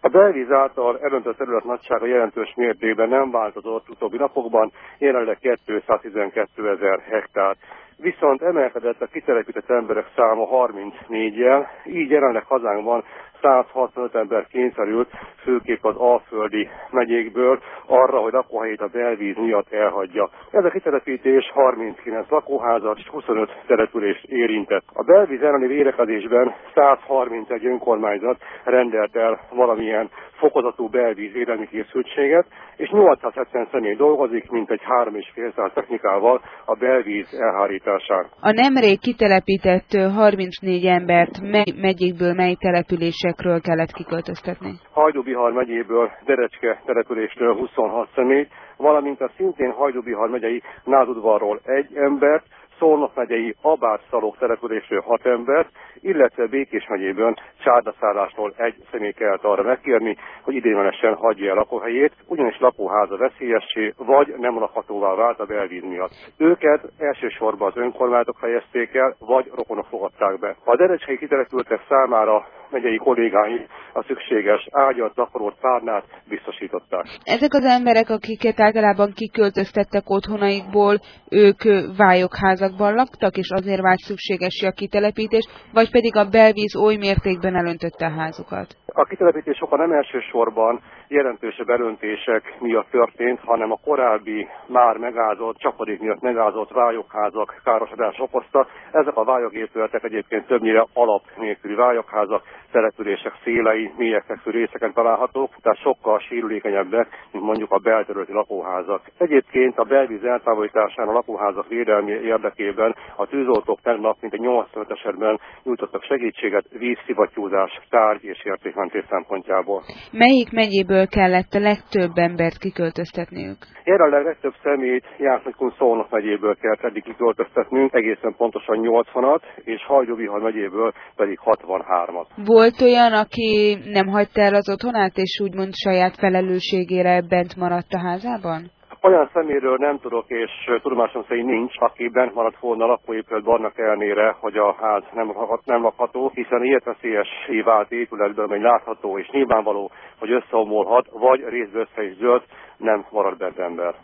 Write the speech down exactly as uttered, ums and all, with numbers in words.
A belvíz által elöntött terület nagysága jelentős mértékben nem változott utóbbi napokban, jelenleg kétszáztizenkettőezer hektár. Viszont emelkedett a kitelepített emberek száma harmincnéggyel, így jelenleg hazánkban százhatvanöt ember kényszerült, főképp az alföldi megyékből arra, hogy lakóhelyét a belvíz miatt elhagyja. Ez a kitelepítés harminckilenc lakóházat és huszonöt települést érintett. A belvíz elleni védekezésben százharmincegy önkormányzat rendelt el valamilyen fokozatú belvíz védelmi készültséget, és nyolcszázhetven személy dolgozik, mintegy három és fél száz technikával a belvíz elhárításán. A nemrég kitelepített harmincnégy embert mely megyékből, mely településekről kellett kiköltöztetni? Hajdú-Bihar megyéből, Derecske településről huszonhat személy, valamint a szintén Hajdú-Bihar megyei Nádudvarról egy embert, Szolnok megyei Abács-Szalók településről hat embert, illetve Békés megyében Csárdaszállásról egy személy kellett arra megkérni, hogy idéglenesen hagyja el lakóhelyét, ugyanis lakóháza veszélyessé vagy nem lakhatóvá vált a belvíz miatt. Őket elsősorban az önkormányzatok helyezték el, vagy rokonok fogadták be. A derecskei kitelepültek számára megyei kollégái a szükséges ágyat, takarót, párnát biztosították. Ezek az emberek, akiket általában kiköltöztettek otthonaikból, ők vályokházakban laktak, és azért vált szükséges a kitelepítés, vagy pedig a belvíz oly mértékben elöntötte a házukat? A kitelepítés sokan nem elsősorban jelentősebb elöntések miatt történt, hanem a korábbi már megázott, csapadék miatt megázott vályokházak károsodás okozta. Ezek a vályogépületek egyébként többnyire alap nélküli vályokházak, települések szélei, mélyek fekvő részeken találhatók, tehát sokkal sérülékenyebbek, mint mondjuk a belterületi lakóházak. Egyébként a belvíz eltávolításán a lakóházak védelmi érdekében a tűzoltók tegnap mintegy nyolcvanöt esetben nyújtottak segítséget vízszivattyúzás, tárgy és értékmentés szempontjából. Melyik megyéből kellett a legtöbb embert kiköltöztetniük? Jelenleg legtöbb személyt Jász-Nagykun-Szolnok megyéből kellett eddig kiköltöztetnünk, egészen pontosan nyolcvanat, és Hajdú-Bihar megyéből pedig hatvanhármat. Volt olyan, aki nem hagyta el az otthonát, és úgymond saját felelősségére bent maradt a házában? Olyan szeméről nem tudok, és tudomásom szerint nincs, aki bent maradt volna a lakóépületben annak ellenére, hogy a ház nem, nem lakható, hiszen életveszélyessé vált épületben, amely látható és nyilvánvaló, hogy összeomolhat, vagy részben össze is dőlt, nem marad bent ember.